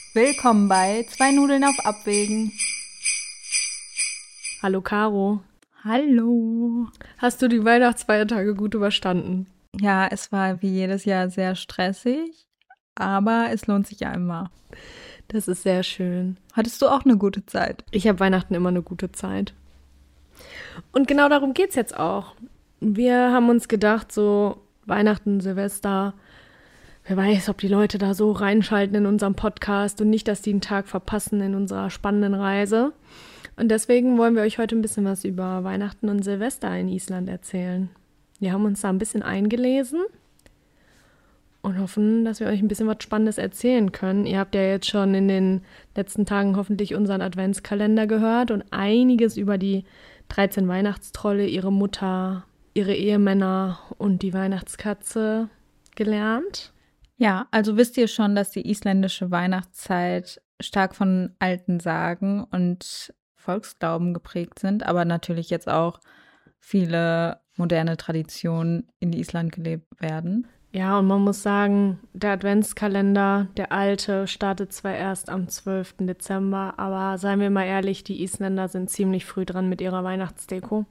Willkommen bei Zwei Nudeln auf Abwägen. Hallo Caro. Hallo. Hast du die Weihnachtsfeiertage gut überstanden? Ja, es war wie jedes Jahr sehr stressig, aber es lohnt sich ja immer. Das ist sehr schön. Hattest du auch eine gute Zeit? Ich habe Weihnachten immer eine gute Zeit. Und genau darum geht's jetzt auch. Wir haben uns gedacht, so Weihnachten, Silvester, wer weiß, ob die Leute da so reinschalten in unserem Podcast und nicht, dass die einen Tag verpassen in unserer spannenden Reise. Und deswegen wollen wir euch heute ein bisschen was über Weihnachten und Silvester in Island erzählen. Wir haben uns da ein bisschen eingelesen und hoffen, dass wir euch ein bisschen was Spannendes erzählen können. Ihr habt ja jetzt schon in den letzten Tagen hoffentlich unseren Adventskalender gehört und einiges über die 13 Weihnachtstrolle, ihre Mutter, ihre Ehemänner und die Weihnachtskatze gelernt. Ja, also wisst ihr schon, dass die isländische Weihnachtszeit stark von alten Sagen und Volksglauben geprägt sind, aber natürlich jetzt auch viele moderne Traditionen in Island gelebt werden. Ja, und man muss sagen, der Adventskalender, der alte, startet zwar erst am 12. Dezember, aber seien wir mal ehrlich, die Isländer sind ziemlich früh dran mit ihrer Weihnachtsdeko.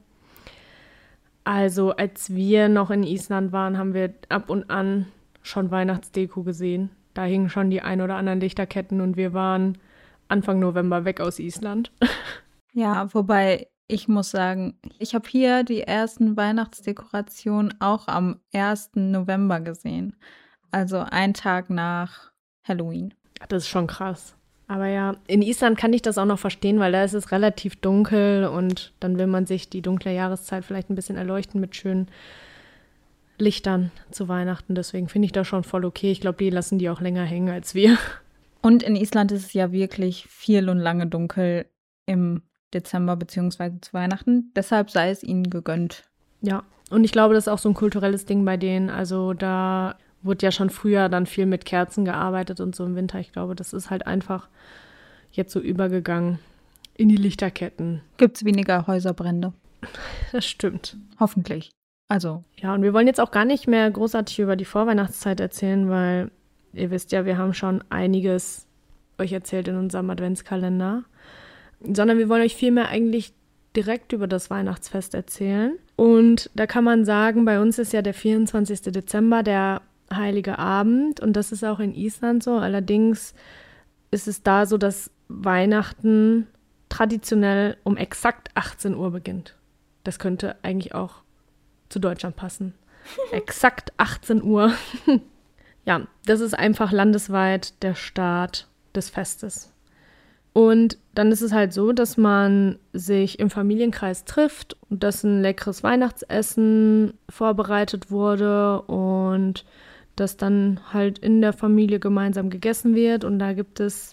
Also als wir noch in Island waren, haben wir ab und an schon Weihnachtsdeko gesehen. Da hingen schon die ein oder anderen Lichterketten und wir waren Anfang November weg aus Island. Ja, wobei ich muss sagen, ich habe hier die ersten Weihnachtsdekorationen auch am 1. November gesehen. Also einen Tag nach Halloween. Das ist schon krass. Aber ja, in Island kann ich das auch noch verstehen, weil da ist es relativ dunkel und dann will man sich die dunkle Jahreszeit vielleicht ein bisschen erleuchten mit schönen Lichtern zu Weihnachten. Deswegen finde ich das schon voll okay. Ich glaube, die lassen die auch länger hängen als wir. Und in Island ist es ja wirklich viel und lange dunkel im Dezember bzw. zu Weihnachten. Deshalb sei es ihnen gegönnt. Ja, und ich glaube, das ist auch so ein kulturelles Ding bei denen. Also da wurde ja schon früher dann viel mit Kerzen gearbeitet und so im Winter. Ich glaube, das ist halt einfach jetzt so übergegangen in die Lichterketten. Gibt's weniger Häuserbrände. Das stimmt. Hoffentlich. Also. Ja, und wir wollen jetzt auch gar nicht mehr großartig über die Vorweihnachtszeit erzählen, weil ihr wisst ja, wir haben schon einiges euch erzählt in unserem Adventskalender. Sondern wir wollen euch vielmehr eigentlich direkt über das Weihnachtsfest erzählen. Und da kann man sagen, bei uns ist ja der 24. Dezember der Heilige Abend und das ist auch in Island so. Allerdings ist es da so, dass Weihnachten traditionell um exakt 18 Uhr beginnt. Das könnte eigentlich auch zu Deutschland passen. Exakt 18 Uhr. Ja, das ist einfach landesweit der Start des Festes. Und dann ist es halt so, dass man sich im Familienkreis trifft und dass ein leckeres Weihnachtsessen vorbereitet wurde und das dann halt in der Familie gemeinsam gegessen wird. Und da gibt es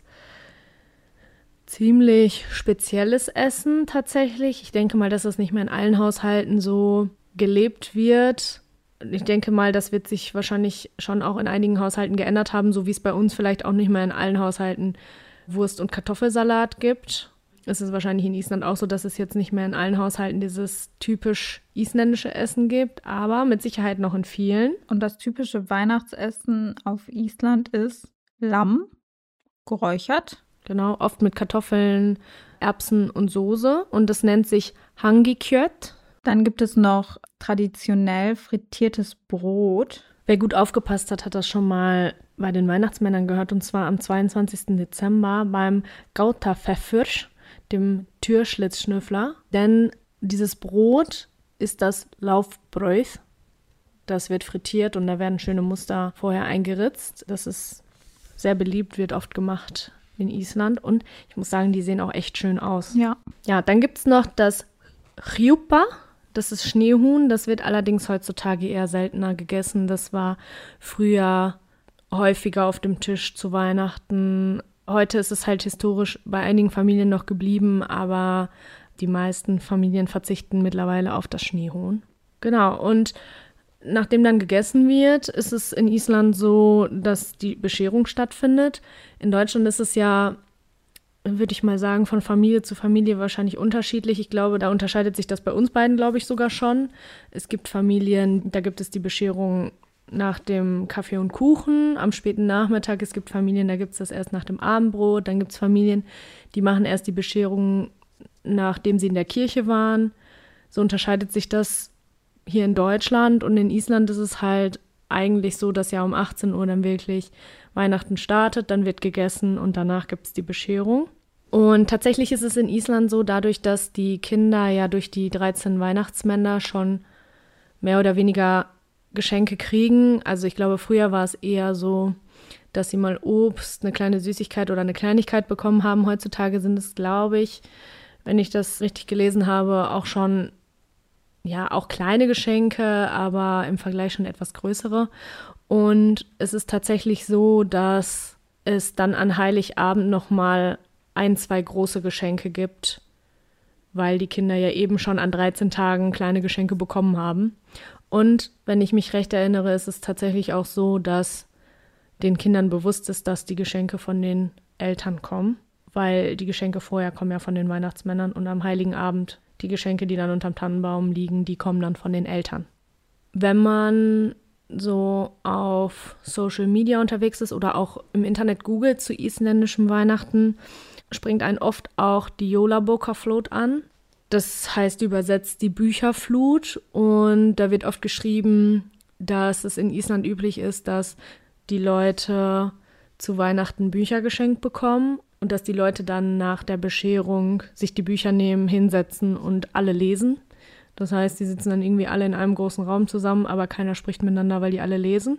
ziemlich spezielles Essen tatsächlich. Ich denke mal, dass das nicht mehr in allen Haushalten so gelebt wird. Ich denke mal, das wird sich wahrscheinlich schon auch in einigen Haushalten geändert haben, so wie es bei uns vielleicht auch nicht mehr in allen Haushalten Wurst- und Kartoffelsalat gibt. Es ist wahrscheinlich in Island auch so, dass es jetzt nicht mehr in allen Haushalten dieses typisch isländische Essen gibt, aber mit Sicherheit noch in vielen. Und das typische Weihnachtsessen auf Island ist Lamm, geräuchert. Genau, oft mit Kartoffeln, Erbsen und Soße. Und das nennt sich hangikjöt. Dann gibt es noch traditionell frittiertes Brot. Wer gut aufgepasst hat, hat das schon mal bei den Weihnachtsmännern gehört. Und zwar am 22. Dezember beim Gautafjörður, dem Türschlitzschnüffler. Denn dieses Brot ist das Laufbrauð. Das wird frittiert und da werden schöne Muster vorher eingeritzt. Das ist sehr beliebt, wird oft gemacht in Island. Und ich muss sagen, die sehen auch echt schön aus. Ja. Ja, dann gibt es noch das Rjúpa. Das ist Schneehuhn. Das wird allerdings heutzutage eher seltener gegessen. Das war früher häufiger auf dem Tisch zu Weihnachten. Heute ist es halt historisch bei einigen Familien noch geblieben, aber die meisten Familien verzichten mittlerweile auf das Schneehuhn. Genau, und nachdem dann gegessen wird, ist es in Island so, dass die Bescherung stattfindet. In Deutschland ist es ja, würde ich mal sagen, von Familie zu Familie wahrscheinlich unterschiedlich. Ich glaube, da unterscheidet sich das bei uns beiden, glaube ich, sogar schon. Es gibt Familien, da gibt es die Bescherung nach dem Kaffee und Kuchen am späten Nachmittag. Es gibt Familien, da gibt es das erst nach dem Abendbrot. Dann gibt es Familien, die machen erst die Bescherung, nachdem sie in der Kirche waren. So unterscheidet sich das hier in Deutschland. Und in Island ist es halt eigentlich so, dass ja um 18 Uhr dann wirklich Weihnachten startet, dann wird gegessen und danach gibt es die Bescherung. Und tatsächlich ist es in Island so, dadurch, dass die Kinder ja durch die 13 Weihnachtsmänner schon mehr oder weniger Geschenke kriegen. Also ich glaube, früher war es eher so, dass sie mal Obst, eine kleine Süßigkeit oder eine Kleinigkeit bekommen haben. Heutzutage sind es, glaube ich, wenn ich das richtig gelesen habe, auch schon, ja, auch kleine Geschenke, aber im Vergleich schon etwas größere. Und es ist tatsächlich so, dass es dann an Heiligabend nochmal 2 große Geschenke gibt, weil die Kinder ja eben schon an 13 Tagen kleine Geschenke bekommen haben. Und wenn ich mich recht erinnere, ist es tatsächlich auch so, dass den Kindern bewusst ist, dass die Geschenke von den Eltern kommen, weil die Geschenke vorher kommen ja von den Weihnachtsmännern und am Heiligen Abend die Geschenke, die dann unterm Tannenbaum liegen, die kommen dann von den Eltern. Wenn man so auf Social Media unterwegs ist oder auch im Internet googelt zu isländischem Weihnachten, springt einen oft auch die Jólabókaflót an. Das heißt übersetzt die Bücherflut, und da wird oft geschrieben, dass es in Island üblich ist, dass die Leute zu Weihnachten Bücher geschenkt bekommen und dass die Leute dann nach der Bescherung sich die Bücher nehmen, hinsetzen und alle lesen. Das heißt, die sitzen dann irgendwie alle in einem großen Raum zusammen, aber keiner spricht miteinander, weil die alle lesen.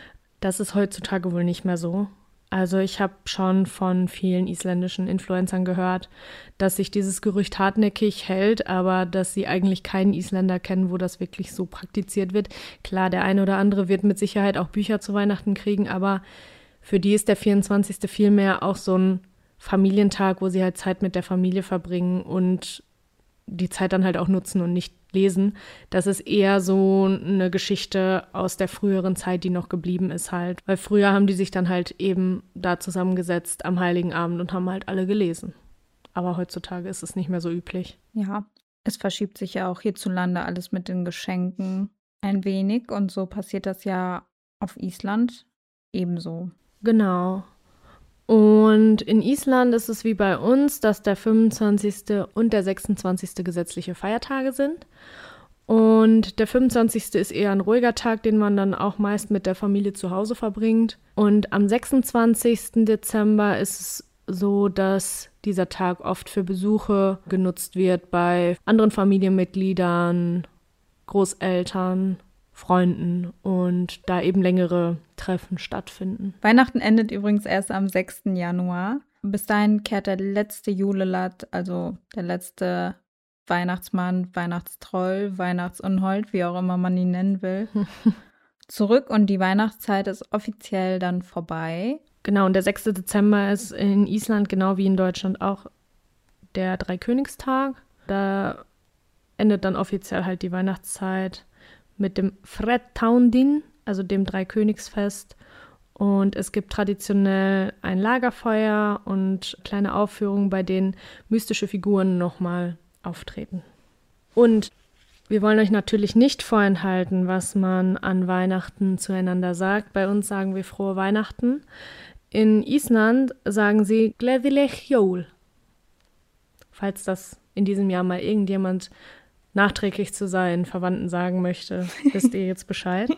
Das ist heutzutage wohl nicht mehr so. Also ich habe schon von vielen isländischen Influencern gehört, dass sich dieses Gerücht hartnäckig hält, aber dass sie eigentlich keinen Isländer kennen, wo das wirklich so praktiziert wird. Klar, der eine oder andere wird mit Sicherheit auch Bücher zu Weihnachten kriegen, aber für die ist der 24. vielmehr auch so ein Familientag, wo sie halt Zeit mit der Familie verbringen und die Zeit dann halt auch nutzen und nicht lesen. Das ist eher so eine Geschichte aus der früheren Zeit, die noch geblieben ist halt. Weil früher haben die sich dann halt eben da zusammengesetzt am Heiligen Abend und haben halt alle gelesen. Aber heutzutage ist es nicht mehr so üblich. Ja, es verschiebt sich ja auch hierzulande alles mit den Geschenken ein wenig. Und so passiert das ja auf Island ebenso. Genau. Und in Island ist es wie bei uns, dass der 25. und der 26. gesetzliche Feiertage sind. Und der 25. ist eher ein ruhiger Tag, den man dann auch meist mit der Familie zu Hause verbringt. Und am 26. Dezember ist es so, dass dieser Tag oft für Besuche genutzt wird bei anderen Familienmitgliedern, Großeltern, Freunden und da eben längere Treffen stattfinden. Weihnachten endet übrigens erst am 6. Januar. Bis dahin kehrt der letzte Julelat, also der letzte Weihnachtsmann, Weihnachtstroll, Weihnachtsunhold, wie auch immer man ihn nennen will, zurück, und die Weihnachtszeit ist offiziell dann vorbei. Genau, und der 6. Dezember ist in Island genau wie in Deutschland auch der Dreikönigstag. Da endet dann offiziell halt die Weihnachtszeit mit dem Threttándin, also dem Dreikönigsfest. Und es gibt traditionell ein Lagerfeuer und kleine Aufführungen, bei denen mystische Figuren nochmal auftreten. Und wir wollen euch natürlich nicht vorenthalten, was man an Weihnachten zueinander sagt. Bei uns sagen wir frohe Weihnachten. In Island sagen sie Gleðileg jól. Falls das in diesem Jahr mal irgendjemand nachträglich zu seinen Verwandten sagen möchte, wisst ihr jetzt Bescheid.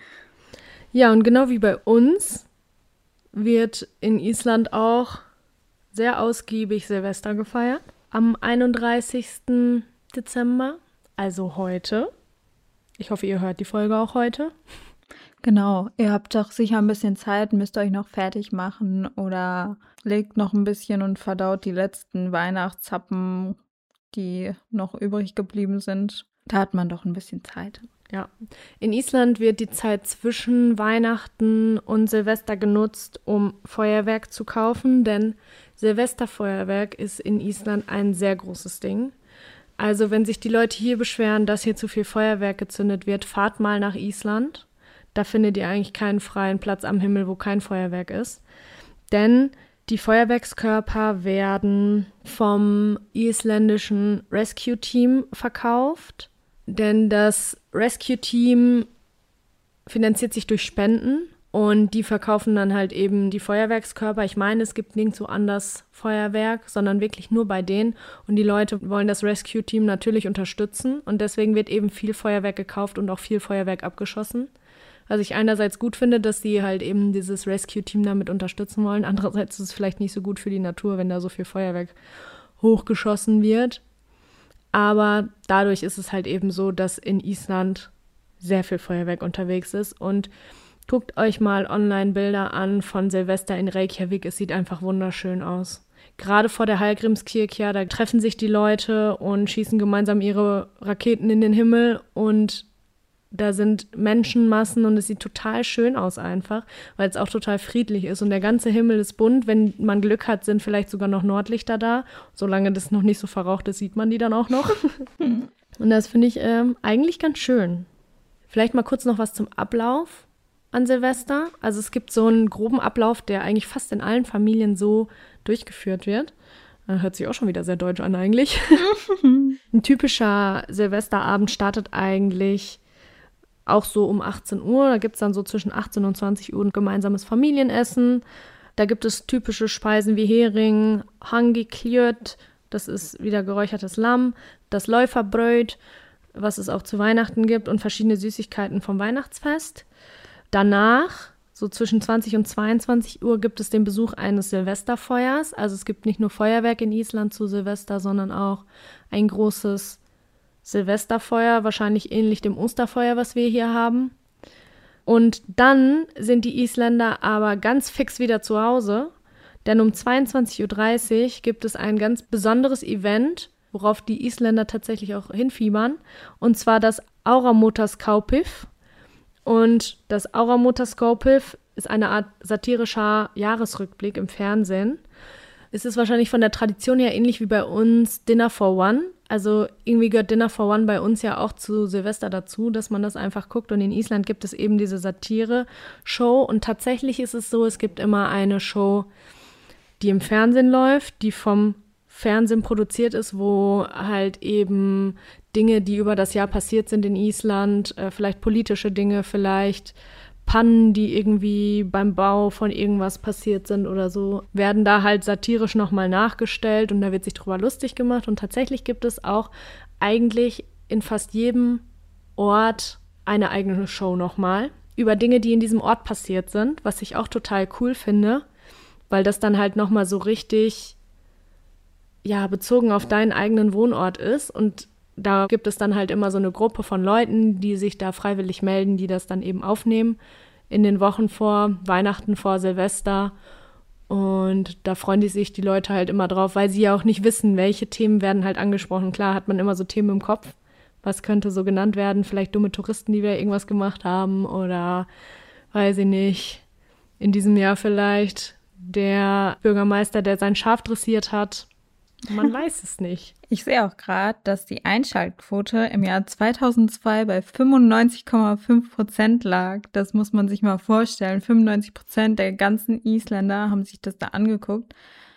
Ja, und genau wie bei uns wird in Island auch sehr ausgiebig Silvester gefeiert. Am 31. Dezember, also heute. Ich hoffe, ihr hört die Folge auch heute. Genau, ihr habt doch sicher ein bisschen Zeit, müsst euch noch fertig machen oder legt noch ein bisschen und verdaut die letzten Weihnachtshappen, die noch übrig geblieben sind. Da hat man doch ein bisschen Zeit. Ja, in Island wird die Zeit zwischen Weihnachten und Silvester genutzt, um Feuerwerk zu kaufen, denn Silvesterfeuerwerk ist in Island ein sehr großes Ding. Also wenn sich die Leute hier beschweren, dass hier zu viel Feuerwerk gezündet wird, fahrt mal nach Island. Da findet ihr eigentlich keinen freien Platz am Himmel, wo kein Feuerwerk ist. Denn die Feuerwerkskörper werden vom isländischen Rescue Team verkauft. Denn das Rescue Team finanziert sich durch Spenden und die verkaufen dann halt eben die Feuerwerkskörper. Ich meine, es gibt nirgendwo anders Feuerwerk, sondern wirklich nur bei denen. Und die Leute wollen das Rescue-Team natürlich unterstützen und deswegen wird eben viel Feuerwerk gekauft und auch viel Feuerwerk abgeschossen. Was ich einerseits gut finde, dass sie halt eben dieses Rescue-Team damit unterstützen wollen. Andererseits ist es vielleicht nicht so gut für die Natur, wenn da so viel Feuerwerk hochgeschossen wird. Aber dadurch ist es halt eben so, dass in Island sehr viel Feuerwerk unterwegs ist. Und guckt euch mal online Bilder an von Silvester in Reykjavik. Es sieht einfach wunderschön aus. Gerade vor der Hallgrímskirkja, da treffen sich die Leute und schießen gemeinsam ihre Raketen in den Himmel und da sind Menschenmassen und es sieht total schön aus einfach, weil es auch total friedlich ist und der ganze Himmel ist bunt. Wenn man Glück hat, sind vielleicht sogar noch Nordlichter da. Solange das noch nicht so verraucht ist, sieht man die dann auch noch. Und das finde ich eigentlich ganz schön. Vielleicht mal kurz noch was zum Ablauf an Silvester. Also es gibt so einen groben Ablauf, der eigentlich fast in allen Familien so durchgeführt wird. Hört sich auch schon wieder sehr deutsch an eigentlich. Ein typischer Silvesterabend startet eigentlich auch so um 18 Uhr. Da gibt es dann so zwischen 18 und 20 Uhr ein gemeinsames Familienessen. Da gibt es typische Speisen wie Hering, hangikljøt, das ist wieder geräuchertes Lamm, das Läuferbröt, was es auch zu Weihnachten gibt und verschiedene Süßigkeiten vom Weihnachtsfest. Danach, so zwischen 20 und 22 Uhr, gibt es den Besuch eines Silvesterfeuers. Also es gibt nicht nur Feuerwerk in Island zu Silvester, sondern auch ein großes Silvesterfeuer, wahrscheinlich ähnlich dem Osterfeuer, was wir hier haben. Und dann sind die Isländer aber ganz fix wieder zu Hause, denn um 22:30 Uhr gibt es ein ganz besonderes Event, worauf die Isländer tatsächlich auch hinfiebern, und zwar das Áramótaskauppið. Und das Áramótaskauppið ist eine Art satirischer Jahresrückblick im Fernsehen. Es ist wahrscheinlich von der Tradition her ähnlich wie bei uns Dinner for One. Also irgendwie gehört Dinner for One bei uns ja auch zu Silvester dazu, dass man das einfach guckt. Und in Island gibt es eben diese Satire-Show. Und tatsächlich ist es so, es gibt immer eine Show, die im Fernsehen läuft, die vom Fernsehen produziert ist, wo halt eben Dinge, die über das Jahr passiert sind in Island, vielleicht politische Dinge, vielleicht Pannen, die irgendwie beim Bau von irgendwas passiert sind oder so, werden da halt satirisch nochmal nachgestellt und da wird sich drüber lustig gemacht. Und tatsächlich gibt es auch eigentlich in fast jedem Ort eine eigene Show nochmal über Dinge, die in diesem Ort passiert sind, was ich auch total cool finde, weil das dann halt nochmal so richtig, ja, bezogen auf deinen eigenen Wohnort ist. Und da gibt es dann halt immer so eine Gruppe von Leuten, die sich da freiwillig melden, die das dann eben aufnehmen in den Wochen vor Weihnachten, vor Silvester. Und da freuen sich die Leute halt immer drauf, weil sie ja auch nicht wissen, welche Themen werden halt angesprochen. Klar hat man immer so Themen im Kopf. Was könnte so genannt werden? Vielleicht dumme Touristen, die wieder irgendwas gemacht haben oder, weiß ich nicht, in diesem Jahr vielleicht der Bürgermeister, der sein Schaf dressiert hat. Man weiß es nicht. Ich sehe auch gerade, dass die Einschaltquote im Jahr 2002 bei 95,5% lag. Das muss man sich mal vorstellen. 95% der ganzen Isländer haben sich das da angeguckt.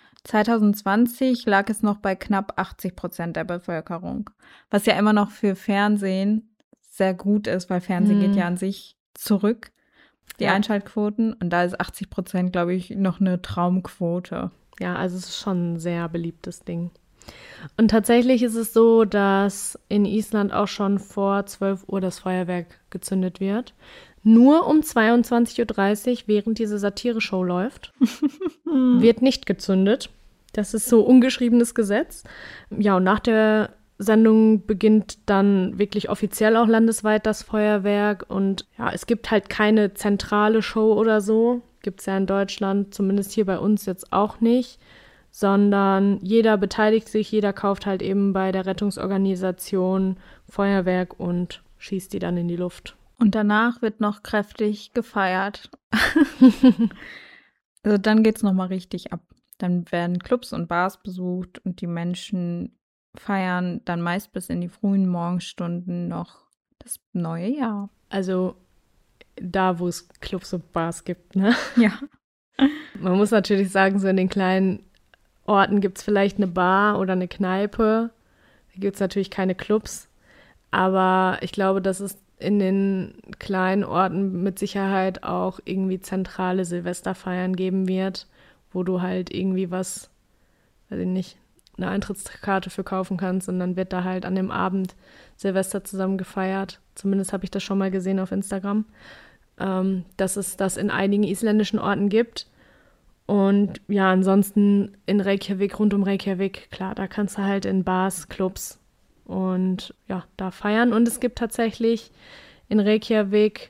2020 lag es noch bei knapp 80% der Bevölkerung. Was ja immer noch für Fernsehen sehr gut ist, weil Fernsehen geht ja an sich zurück, die Einschaltquoten. Und da ist 80%, glaube ich, noch eine Traumquote. Ja, also es ist schon ein sehr beliebtes Ding. Und tatsächlich ist es so, dass in Island auch schon vor 12 Uhr das Feuerwerk gezündet wird. Nur um 22:30 Uhr, während diese Satire-Show läuft, wird nicht gezündet. Das ist so ungeschriebenes Gesetz. Ja, und nach der Sendung beginnt dann wirklich offiziell auch landesweit das Feuerwerk. Und ja, es gibt halt keine zentrale Show oder so. Gibt es ja in Deutschland, zumindest hier bei uns jetzt auch nicht, sondern jeder beteiligt sich, jeder kauft halt eben bei der Rettungsorganisation Feuerwerk und schießt die dann in die Luft. Und danach wird noch kräftig gefeiert. Also dann geht's nochmal richtig ab. Dann werden Clubs und Bars besucht und die Menschen feiern dann meist bis in die frühen Morgenstunden noch das neue Jahr. Also da, wo es Clubs und Bars gibt, ne? Ja. Man muss natürlich sagen, so in den kleinen Orten gibt es vielleicht eine Bar oder eine Kneipe. Da gibt es natürlich keine Clubs. Aber ich glaube, das ist in den kleinen Orten mit Sicherheit auch irgendwie zentrale Silvesterfeiern geben wird, wo du halt irgendwie was, weiß ich nicht, eine Eintrittskarte für kaufen kannst und dann wird da halt an dem Abend Silvester zusammen gefeiert. Zumindest habe ich das schon mal gesehen auf Instagram, dass es das in einigen isländischen Orten gibt. Und ja, ansonsten in Reykjavik, rund um Reykjavik, klar, da kannst du halt in Bars, Clubs und ja, da feiern. Und es gibt tatsächlich in Reykjavik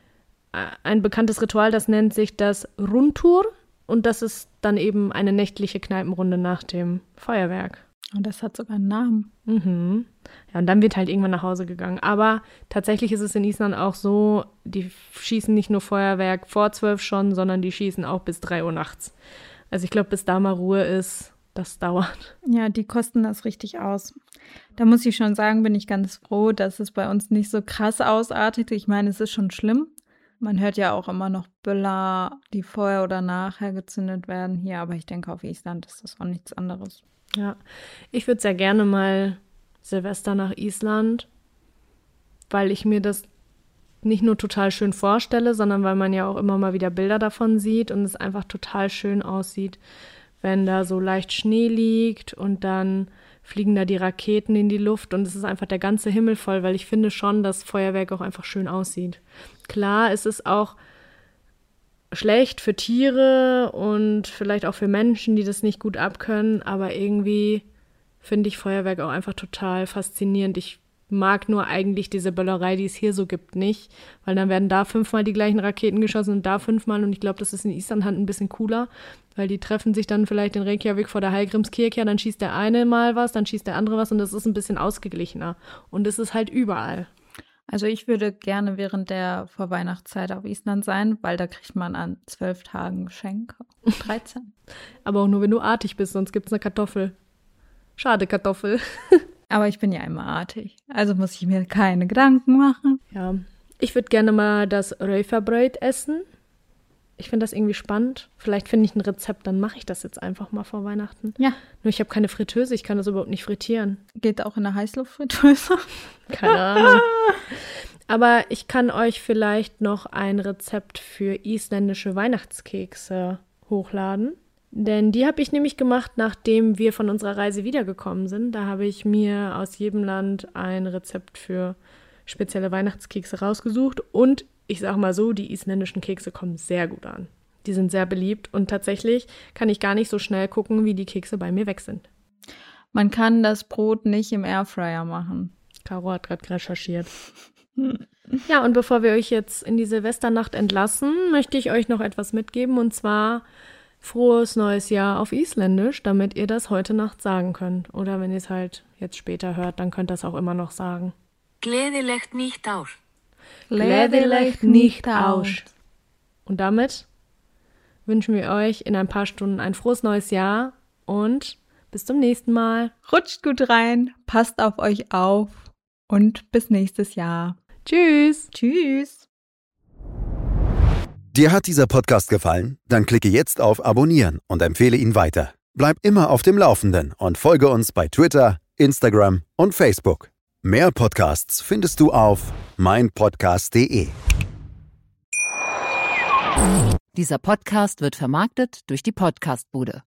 ein bekanntes Ritual, das nennt sich das Rundtur. Und das ist dann eben eine nächtliche Kneipenrunde nach dem Feuerwerk. Und das hat sogar einen Namen. Mhm. Ja, und dann wird halt irgendwann nach Hause gegangen. Aber tatsächlich ist es in Island auch so, die schießen nicht nur Feuerwerk vor 12 schon, sondern die schießen auch bis 3 Uhr nachts. Also ich glaube, bis da mal Ruhe ist, das dauert. Ja, die kosten das richtig aus. Da muss ich schon sagen, bin ich ganz froh, dass es bei uns nicht so krass ausartet. Ich meine, es ist schon schlimm. Man hört ja auch immer noch Böller, die vorher oder nachher gezündet werden hier. Aber ich denke, auf Island ist das auch nichts anderes. Ja, ich würde sehr gerne mal Silvester nach Island, weil ich mir das nicht nur total schön vorstelle, sondern weil man ja auch immer mal wieder Bilder davon sieht und es einfach total schön aussieht, wenn da so leicht Schnee liegt und dann fliegen da die Raketen in die Luft und es ist einfach der ganze Himmel voll, weil ich finde schon, dass Feuerwerk auch einfach schön aussieht. Klar, es ist auch schlecht für Tiere und vielleicht auch für Menschen, die das nicht gut abkönnen, aber irgendwie finde ich Feuerwerk auch einfach total faszinierend. Ich mag nur eigentlich diese Böllerei, die es hier so gibt, nicht, weil dann werden da 5-mal die gleichen Raketen geschossen und da 5-mal und ich glaube, das ist in Island halt ein bisschen cooler, weil die treffen sich dann vielleicht in Reykjavik vor der Hallgrímskirkja, dann schießt der eine mal was, dann schießt der andere was und das ist ein bisschen ausgeglichener und es ist halt überall. Also ich würde gerne während der Vorweihnachtszeit auf Island sein, weil da kriegt man an 12 Tagen Geschenke. 13. Aber auch nur, wenn du artig bist, sonst gibt es eine Kartoffel. Schade Kartoffel. Aber ich bin ja immer artig, also muss ich mir keine Gedanken machen. Ja, ich würde gerne mal das Raufabrauð essen. Ich finde das irgendwie spannend. Vielleicht finde ich ein Rezept, dann mache ich das jetzt einfach mal vor Weihnachten. Ja. Nur ich habe keine Fritteuse, ich kann das überhaupt nicht frittieren. Geht auch in der Heißluftfritteuse? Keine Ahnung. Aber ich kann euch vielleicht noch ein Rezept für isländische Weihnachtskekse hochladen. Denn die habe ich nämlich gemacht, nachdem wir von unserer Reise wiedergekommen sind. Da habe ich mir aus jedem Land ein Rezept für spezielle Weihnachtskekse rausgesucht. Und ich sage mal so, die isländischen Kekse kommen sehr gut an. Die sind sehr beliebt und tatsächlich kann ich gar nicht so schnell gucken, wie die Kekse bei mir weg sind. Man kann das Brot nicht im Airfryer machen. Caro hat gerade recherchiert. Ja, und bevor wir euch jetzt in die Silvesternacht entlassen, möchte ich euch noch etwas mitgeben und zwar frohes neues Jahr auf Isländisch, damit ihr das heute Nacht sagen könnt. Oder wenn ihr es halt jetzt später hört, dann könnt ihr es auch immer noch sagen. Gleðilegt nýtt ár. Gleðilegt nýtt ár. Und damit wünschen wir euch in ein paar Stunden ein frohes neues Jahr und bis zum nächsten Mal. Rutscht gut rein, passt auf euch auf und bis nächstes Jahr. Tschüss. Tschüss. Dir hat dieser Podcast gefallen? Dann klicke jetzt auf Abonnieren und empfehle ihn weiter. Bleib immer auf dem Laufenden und folge uns bei Twitter, Instagram und Facebook. Mehr Podcasts findest du auf meinpodcast.de. Dieser Podcast wird vermarktet durch die Podcast-Bude.